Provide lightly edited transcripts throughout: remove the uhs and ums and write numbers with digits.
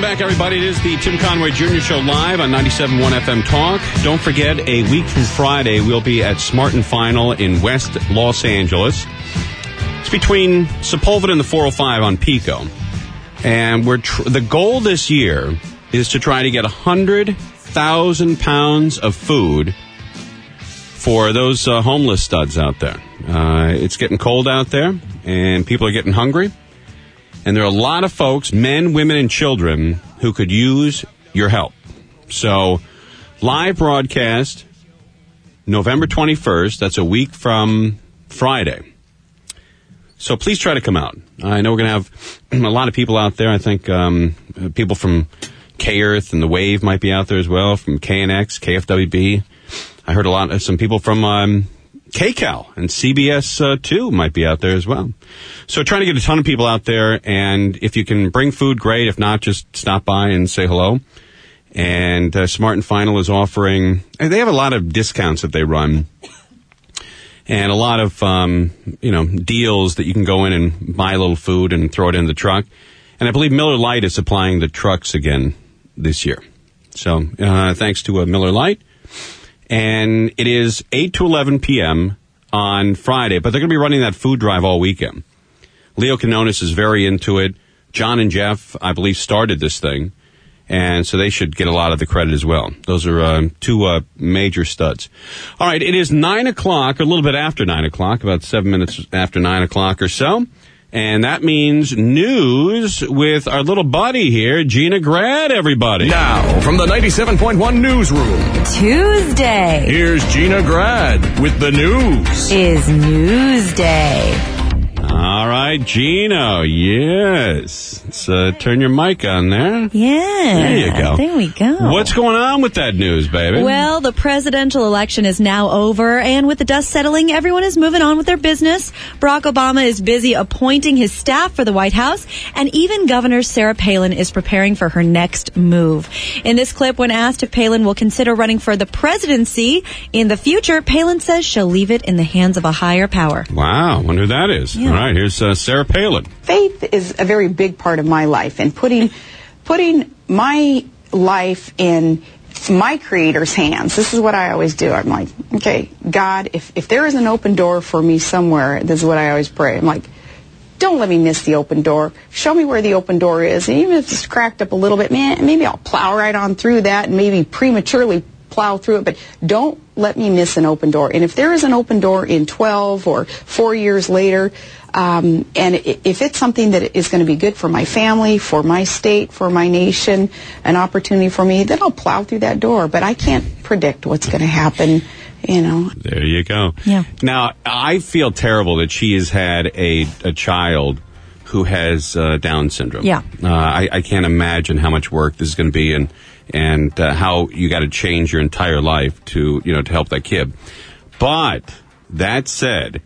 back, everybody. It is the Tim Conway Jr. Show live on 97.1 FM Talk. Don't forget, a week from Friday, we'll be at Smart and Final in West Los Angeles. It's between Sepulveda and the 405 on Pico. And the goal this year is to try to get 100,000 pounds of food for those homeless studs out there. It's getting cold out there, and people are getting hungry. And there are a lot of folks, men, women, and children, who could use your help. So, live broadcast, November 21st. That's a week from Friday. So please try to come out. I know we're going to have a lot of people out there. I think people from K-Earth and The Wave might be out there as well, from KNX, KFWB. I heard some people from KCAL and CBS 2 might be out there as well. So trying to get a ton of people out there, and if you can bring food, great. If not, just stop by and say hello. And Smart and Final is offering, they have a lot of discounts that they run, and a lot of deals that you can go in and buy a little food and throw it in the truck. And I believe Miller Lite is supplying the trucks again this year. So thanks to Miller Lite. And it is 8 to 11 p.m. on Friday, but they're going to be running that food drive all weekend. Leo Quinones is very into it. John and Jeff, I believe, started this thing, and so they should get a lot of the credit as well. Those are two major studs. All right, it is 9 o'clock, or a little bit after 9 o'clock, about 7 minutes after 9 o'clock or so. And that means news with our little buddy here, Gina Grad, everybody. Now, from the 97.1 newsroom. Tuesday. Here's Gina Grad with the news. Is Newsday. All right, Gino, yes. Let's turn your mic on there. Yeah. There you go. There we go. What's going on with that news, baby? Well, the presidential election is now over, and with the dust settling, everyone is moving on with their business. Barack Obama is busy appointing his staff for the White House, and even Governor Sarah Palin is preparing for her next move. In this clip, when asked if Palin will consider running for the presidency in the future, Palin says she'll leave it in the hands of a higher power. Wow, wonder who that is. Yeah. All right, here's Sarah Palin. Faith is a very big part of my life, and putting my life in my Creator's hands. This is what I always do. I'm like, okay, God, if there is an open door for me somewhere, this is what I always pray. I'm like, don't let me miss the open door. Show me where the open door is. And even if it's cracked up a little bit, man, maybe I'll plow right on through that and maybe prematurely plow through it, but don't let me miss an open door. And if there is an open door in 12 or 4 years later, and if it's something that is going to be good for my family, for my state, for my nation, an opportunity for me, then I'll plow through that door. But I can't predict what's going to happen, you know. There you go. Yeah. Now, I feel terrible that she has had a child who has Down syndrome. Yeah. I can't imagine how much work this is going to be, and how you got to change your entire life to help that kid. But that said,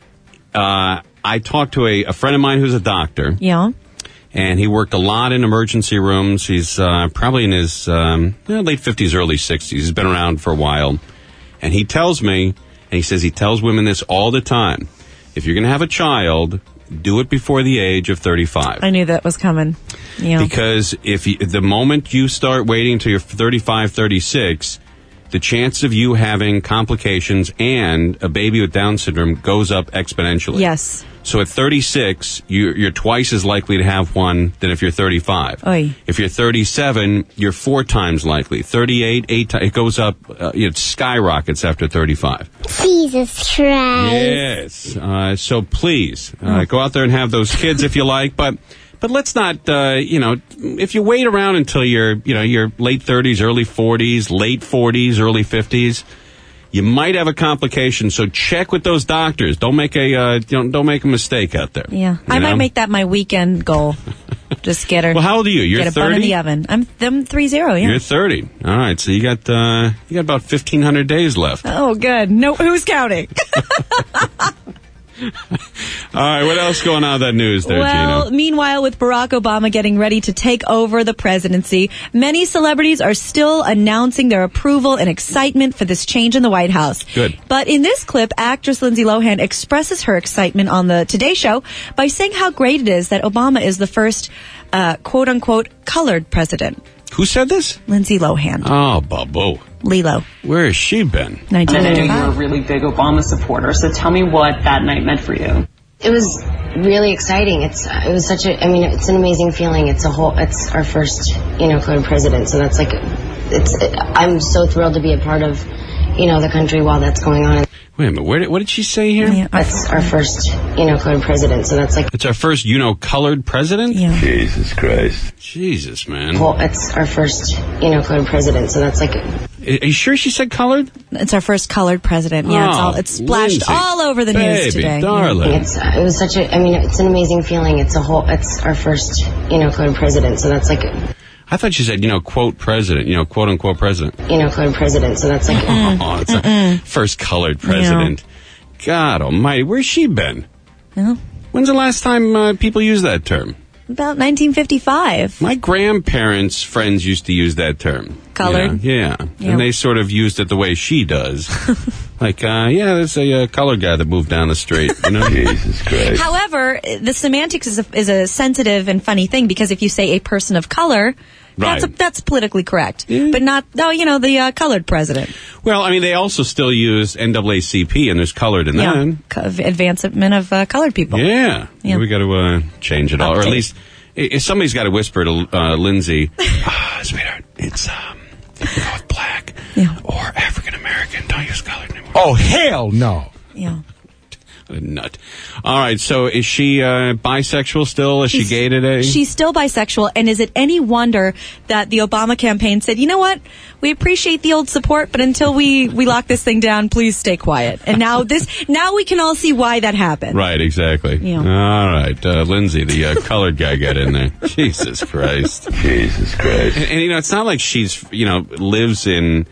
I talked to a friend of mine who's a doctor. Yeah. And he worked a lot in emergency rooms. He's probably in his late 50s, early 60s. He's been around for a while. And he tells me, and he says he tells women this all the time, if you're going to have a child, do it before the age of 35. I knew that was coming. Yeah. Because the moment you start waiting until you're 35, 36, the chance of you having complications and a baby with Down syndrome goes up exponentially. Yes. So at 36, you're twice as likely to have one than if you're 35. Oy. If you're 37, you're 4 times likely. 38, 8 times. It goes up, it skyrockets after 35. Jesus Christ. Yes. So please, go out there and have those kids if you like, but let's not, if you wait around until your late 30s, early 40s, late 40s, early 50s, you might have a complication. So check with those doctors. Don't make a mistake out there. Yeah. I might make that my weekend goal. Just get her. Well, how old are you? You're 30? Get a bun in the oven. I'm 30, yeah. You're 30. All right. So you got about 1,500 days left. Oh, good. No, who's counting? All right, what else going on in that news there, Well, Gina? meanwhile, with Barack Obama getting ready to take over the presidency, many celebrities are still announcing their approval and excitement for this change in the White House. Good. But in this clip, actress Lindsay Lohan expresses her excitement on the Today Show by saying how great it is that Obama is the first, quote-unquote, colored president. Who said this? Lindsay Lohan. Oh, Bubbo. Lilo. Where has she been? 1995. I know you're a really big Obama supporter, so tell me what that night meant for you. It was really exciting. It's an amazing feeling. It's our first, colored president. So that's I'm so thrilled to be a part of, the country while that's going on. Wait a minute, what did she say here? Yeah, That's our first, colored president. So that's It's our first, colored president? Yeah. Jesus Christ. Jesus, man. it's our first, colored president. So that's Are you sure she said colored? It's our first colored president. Yeah, it's splashed Lindsay, all over the news today. Darling. it's an amazing feeling. It's our first, colored president. So that's I thought she said, quote president, quote unquote president. colored president. So that's Oh, it's a first colored president. God almighty, where's she been? Yeah. When's the last time people used that term? About 1955. My grandparents' friends used to use that term. Colored? Yeah. And they sort of used it the way she does. There's a colored guy that moved down the street. Jesus Christ. However, the semantics is a sensitive and funny thing because if you say a person of color, Right. that's politically correct. Yeah. But not, the colored president. Well, they also still use NAACP, and there's colored in that. Advancement of colored people. Yeah. Yeah. We got to change it all. Or at Update. least, if somebody's got to whisper to Lindsay, sweetheart, it's go with black or African American. Don't use colored anymore. Oh, hell no. Yeah. What a nut. All right, so is she bisexual still? Is she gay today? She's still bisexual, and is it any wonder that the Obama campaign said, you know what, we appreciate the old support, but until we lock this thing down, please stay quiet. And now we can all see why that happened. Right, exactly. Yeah. All right, Lindsay, the colored guy got in there. Jesus Christ. Jesus Christ. And it's not like she's, lives in...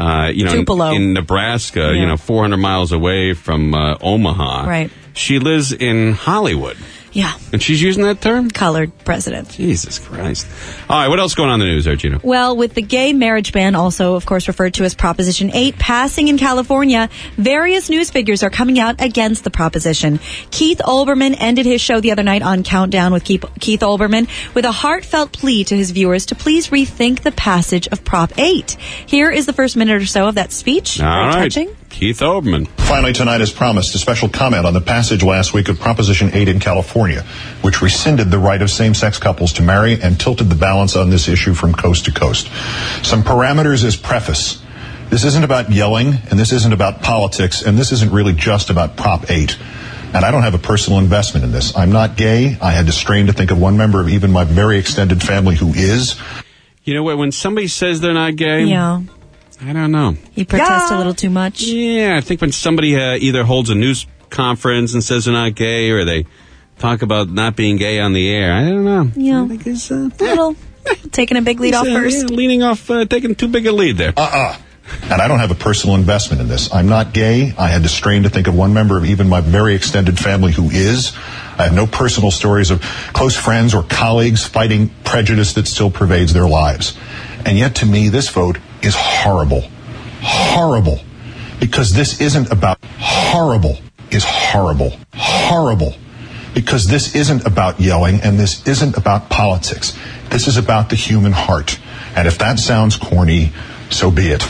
Tupelo. in Nebraska, 400 miles away from Omaha. Right. She lives in Hollywood. Yeah. And she's using that term? Colored president. Jesus Christ. All right, what else going on in the news there, Gina? Well, with the gay marriage ban, also, of course, referred to as Proposition 8, passing in California, various news figures are coming out against the proposition. Keith Olbermann ended his show the other night on Countdown with Keith Olbermann with a heartfelt plea to his viewers to please rethink the passage of Prop 8. Here is the first minute or so of that speech. All Very right. touching. Keith Olbermann. Finally, tonight, as promised, a special comment on the passage last week of Proposition 8 in California, which rescinded the right of same-sex couples to marry and tilted the balance on this issue from coast to coast. Some parameters as preface. This isn't about yelling, and this isn't about politics, and this isn't really just about Prop 8. And I don't have a personal investment in this. I'm not gay. I had to strain to think of one member of even my very extended family who is. You know what? When somebody says they're not gay... Yeah. I don't know. He protests a little too much. Yeah, I think when somebody either holds a news conference and says they're not gay, or they talk about not being gay on the air, I don't know. Yeah. I think it's Little. Taking a big lead off first. leaning off, taking too big a lead there. And I don't have a personal investment in this. I'm not gay. I had to strain to think of one member of even my very extended family who is. I have no personal stories of close friends or colleagues fighting prejudice that still pervades their lives. And yet, to me, this vote is horrible. Horrible. Because this isn't about horrible. Is horrible. Horrible. Because this isn't about yelling, and this isn't about politics. This is about the human heart. And if that sounds corny, so be it.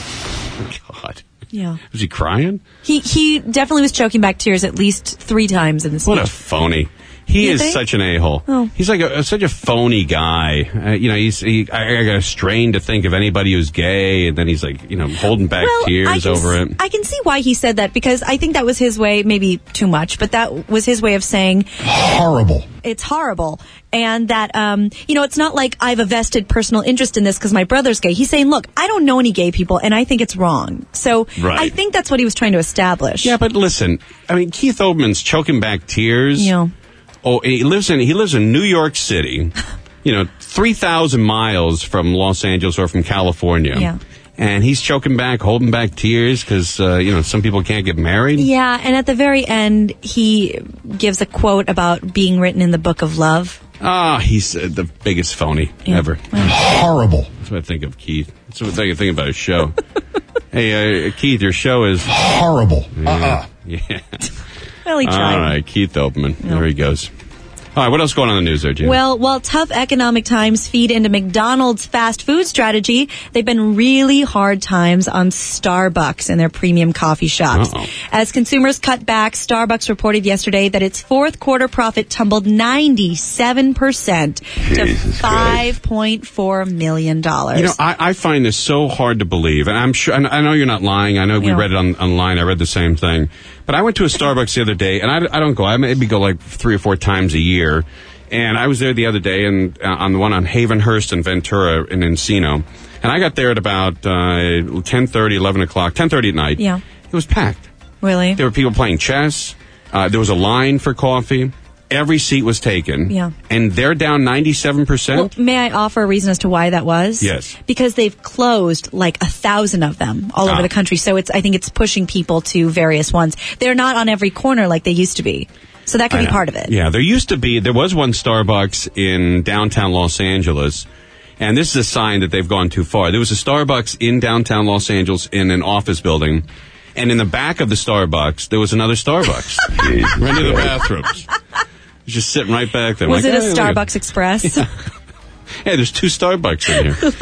God. Yeah. Was he crying? He definitely was choking back tears at least 3 times in the speech. What a phony. He You is think? such an a-hole. Oh. He's like such a phony guy. I got a strain to think of anybody who's gay, and then he's like, holding back tears over it. I can see why he said that, because I think that was his way, maybe too much, but that was his way of saying Horrible. it's horrible. And that, it's not like I have a vested personal interest in this because my brother's gay. He's saying, look, I don't know any gay people, and I think it's wrong. So Right. I think that's what he was trying to establish. Yeah, but listen, Keith Olbermann's choking back tears. Yeah. Oh, he lives in New York City, 3,000 miles from Los Angeles or from California. Yeah. And he's choking back, holding back tears because, some people can't get married. Yeah, and at the very end, he gives a quote about being written in the book of love. He's the biggest phony ever. Horrible. That's what I think of Keith. That's what I think about his show. Hey, Keith, your show is... horrible. Yeah. Well, he tried. All right, Keith Opelman. Yeah. There he goes. All right, what else going on in the news there, Jim? Well, while tough economic times feed into McDonald's fast food strategy, they've been really hard times on Starbucks and their premium coffee shops. Uh-oh. As consumers cut back, Starbucks reported yesterday that its fourth quarter profit tumbled 97% to $5.4 million. I find this so hard to believe, and I'm sure, and I know you're not lying. I know we read it online. I read the same thing. But I went to a Starbucks the other day, and I don't go. I maybe go like 3 or 4 times a year. And I was there the other day, and on the one on Havenhurst and Ventura in Encino. And I got there at about 10:30, 11 o'clock, 10:30 at night. Yeah. It was packed. Really? There were people playing chess. There was a line for coffee. Every seat was taken. Yeah. And they're down 97%. Well, may I offer a reason as to why that was? Yes. Because they've closed like 1,000 of them all over the country. So I think it's pushing people to various ones. They're not on every corner like they used to be. So that could be part of it. Yeah, there was one Starbucks in downtown Los Angeles. And this is a sign that they've gone too far. There was a Starbucks in downtown Los Angeles in an office building. And in the back of the Starbucks, there was another Starbucks. Right near the bathrooms. Just sitting right back there. Was it a Starbucks Express? Yeah. Hey, there's 2 Starbucks in here.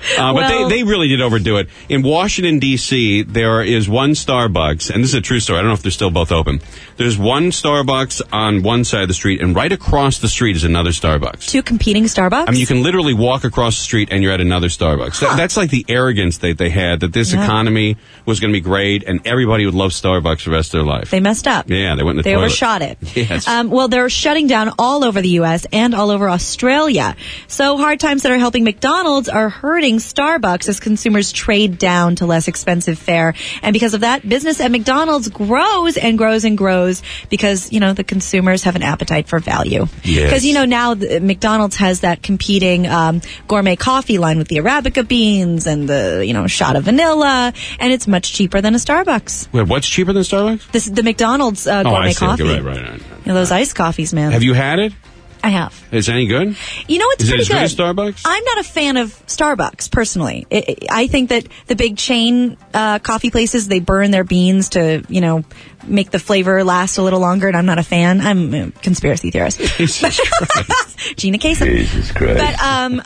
But they really did overdo it. In Washington, D.C., there is one Starbucks, and this is a true story. I don't know if they're still both open. There's one Starbucks on one side of the street, and right across the street is another Starbucks. 2 competing Starbucks? I mean, you can literally walk across the street, and you're at another Starbucks. Huh. That's like the arrogance that they had, that this economy was going to be great, and everybody would love Starbucks the rest of their life. They messed up. Yeah, they went in the toilet. They overshot it. Yes. Well, they're shutting down all over the U.S. and all over Australia. So hard times that are helping McDonald's are hurting Starbucks as consumers trade down to less expensive fare. And because of that, business at McDonald's grows and grows and grows because, the consumers have an appetite for value. Yes. Because, now McDonald's has that competing gourmet coffee line with the Arabica beans and the, shot of vanilla, and it's much cheaper than a Starbucks. Wait, what's cheaper than Starbucks? The McDonald's gourmet coffee. Right. Those iced coffees, man. Have you had it? I have. Is it any good? It's pretty good. Is it as good as Starbucks? I'm not a fan of Starbucks, personally. I think that the big chain coffee places, they burn their beans to, make the flavor last a little longer, and I'm not a fan. I'm a conspiracy theorist. Jesus Christ. Gina Kasem. Jesus Christ. But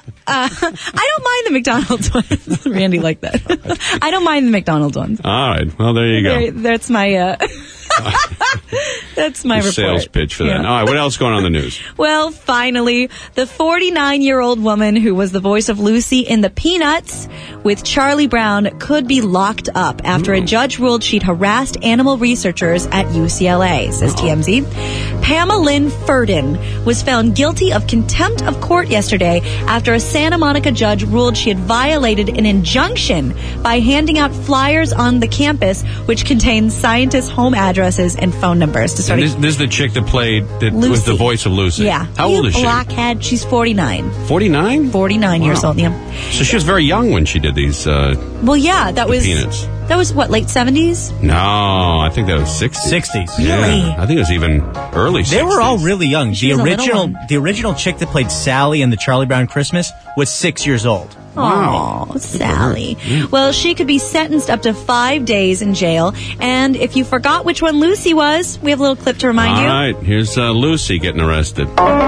I don't mind the McDonald's ones. Randy liked that. I don't mind the McDonald's ones. All right. Well, there you go. That's my... That's my report. Sales pitch for that. Yeah. All right, what else going on in the news? Well, finally, the 49-year-old woman who was the voice of Lucy in the Peanuts with Charlie Brown could be locked up after a judge ruled she'd harassed animal researchers at UCLA, says TMZ. Pamela Lynn Ferdin was found guilty of contempt of court yesterday after a Santa Monica judge ruled she had violated an injunction by handing out flyers on the campus which contained scientists' home addresses and phone numbers. And this is the chick that was the voice of Lucy. Yeah. How old is she? Blockhead. She's 49. 49? 49 years old, yeah. So she was very young when she did these Well, yeah, that was Peanuts. That was what, late 70s? No, I think that was 60s. 60s. Really? Yeah, I think it was even early 60s. They were all really young. The original chick that played Sally in the Charlie Brown Christmas was 6 years old. Wow. Oh, Sally. Well, she could be sentenced up to 5 days in jail. And if you forgot which one Lucy was, we have a little clip to remind you. All right, here's Lucy getting arrested.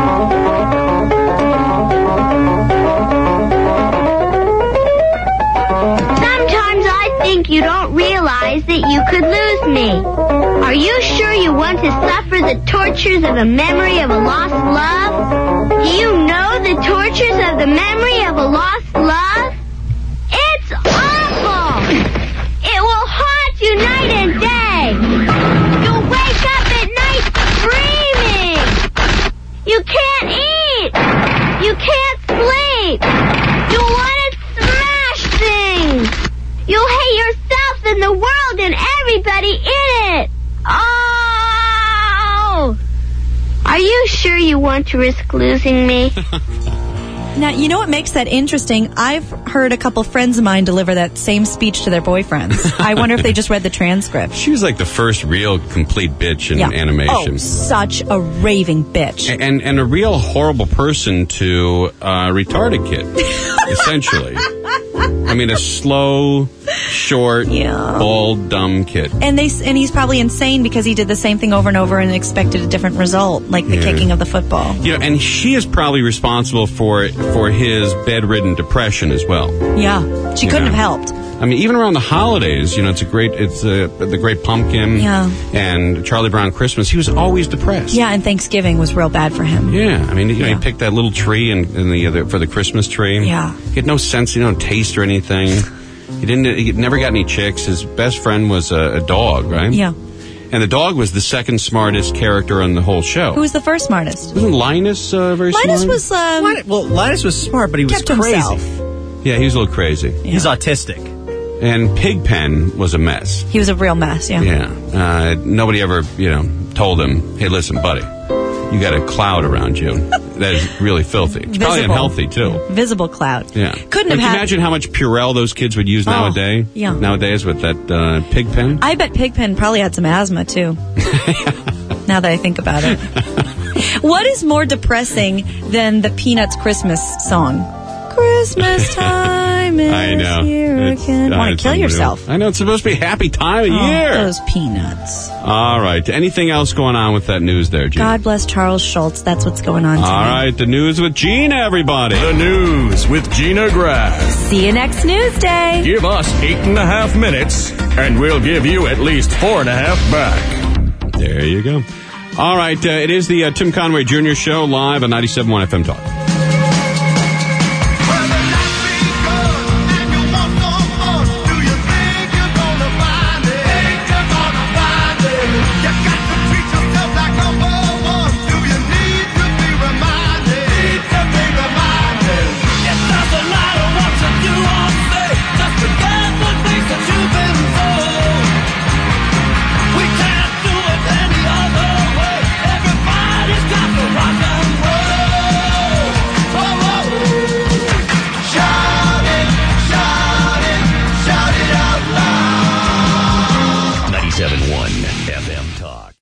Sometimes I think you don't realize that you could lose me. Are you sure you want to suffer the tortures of the memory of a lost love? Do you know the tortures of the memory of a lost love? It's awful! It will haunt you night and day. You'll wake up at night screaming. You can't eat. You can't sleep. You'll want to smash things. You'll hate yourself and the world and everybody in it. Oh! Are you sure you want to risk losing me? Now, you know what makes that interesting? I've heard a couple friends of mine deliver that same speech to their boyfriends. I wonder if they just read the transcript. She was like the first real complete bitch in animation. Oh, such a raving bitch. And a real horrible person to a retarded kid, essentially. I mean, a slow, short, bald, dumb kid. And he's probably insane because he did the same thing over and over and expected a different result, like the kicking of the football. You know, and she is probably responsible for his bedridden depression as well. Yeah, she couldn't have helped. I mean, even around the holidays, you know, it's the Great Pumpkin and Charlie Brown Christmas. He was always depressed. Yeah, and Thanksgiving was real bad for him. Yeah, I mean, you know, he picked that little tree for the Christmas tree. Yeah, he had no sense, no taste or anything. He never got any chicks. His best friend was a dog, right? Yeah. And the dog was the second smartest character on the whole show. Who was the first smartest? Wasn't Linus very smart? Linus was Linus was smart, but he was crazy. Himself. Yeah, he was a little crazy. Yeah. He's autistic. And Pigpen was a mess. He was a real mess, yeah. Yeah. Nobody ever, told him, hey, listen, buddy, you got a cloud around you. That is really filthy. It's probably unhealthy, too. Visible cloud. Yeah. Can you imagine how much Purell those kids would use nowadays? Yeah. Nowadays with that Pigpen? I bet Pigpen probably had some asthma, too. Now that I think about it. What is more depressing than the Peanuts Christmas song? Christmas time is here again. Want to kill yourself. I know, it's supposed to be a happy time of year. Those peanuts. All right. Anything else going on with that news there, Gina? God bless Charles Schultz. That's what's going on tonight. All right. The news with Gina, everybody. The news with Gina Grad. See you next Newsday. Give us 8.5 minutes, and we'll give you at least 4.5 back. There you go. All right. It is the Tim Conway Jr. Show live on 97.1 FM Talk.